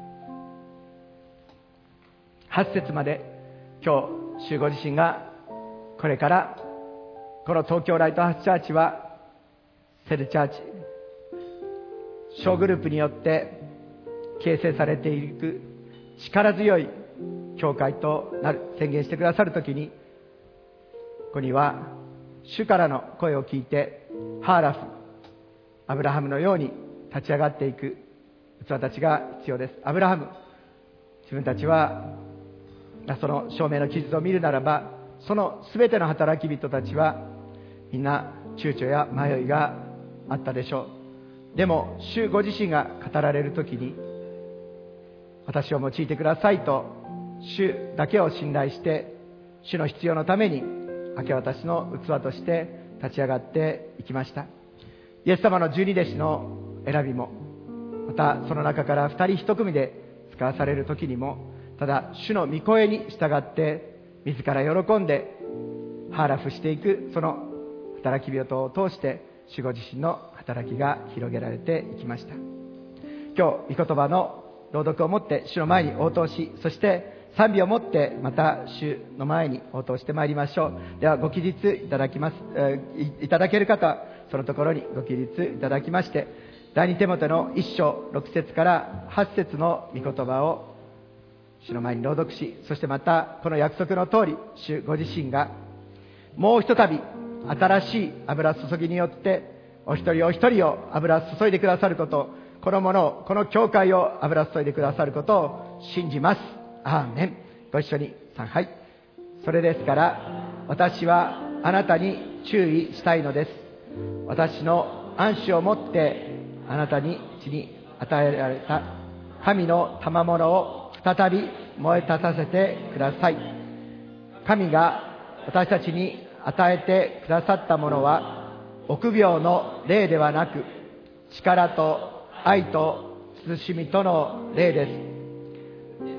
はち節まで、今日主ご自身がこれからこの東京ライトハウスチャーチはセルチャーチ小グループによって形成されていく力強い教会となる宣言してくださるときに、ここには主からの声を聞いてハーラフ、アブラハムのように立ち上がっていく器たちが必要です。アブラハム、自分たちはその証明の記述を見るならば、その全ての働き人たちはみんな躊躇や迷いがあったでしょう。でも主ご自身が語られるときに、私を用いてくださいと主だけを信頼して、主の必要のために明け渡しの器として立ち上がっていきました。イエス様の十二弟子の選びも、またその中から二人一組で使わされる時にも、ただ主の御声に従って自ら喜んでハーラフしていく、その働き人を通して主ご自身の働きが広げられていきました。今日御言葉の朗読をもって主の前に応答し、そして賛美をもってまた主の前に応答してまいりましょう。ではご起立いただきます、えー、いただける方はそのところにご起立いただきまして、第二テモテの一章六節から八節の御言葉を主の前に朗読し、そしてまたこの約束の通り主ご自身がもうひとたび新しい油注ぎによってお一人お一人を油注いでくださること、このものを、この教会を油注いでくださることを信じます。アーメン。ご一緒にさんはい。それですから私はあなたに注意したいのです。私の安心をもってあなたに地に与えられた神の賜物を再び燃え立たせてください。神が私たちに与えてくださったものは臆病の霊ではなく、力と愛と慎みとの霊です。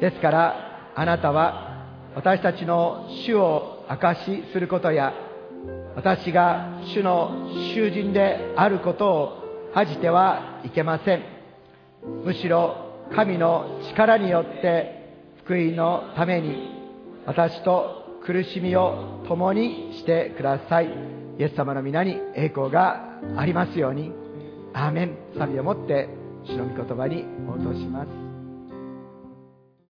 ですからあなたは私たちの主を証しすることや、私が主の囚人であることを恥じてはいけません。むしろ神の力によって福音のために私と苦しみを共にしてください。イエス様の皆に栄光がありますように。アーメン。賛美をもって主の御言葉に応答します。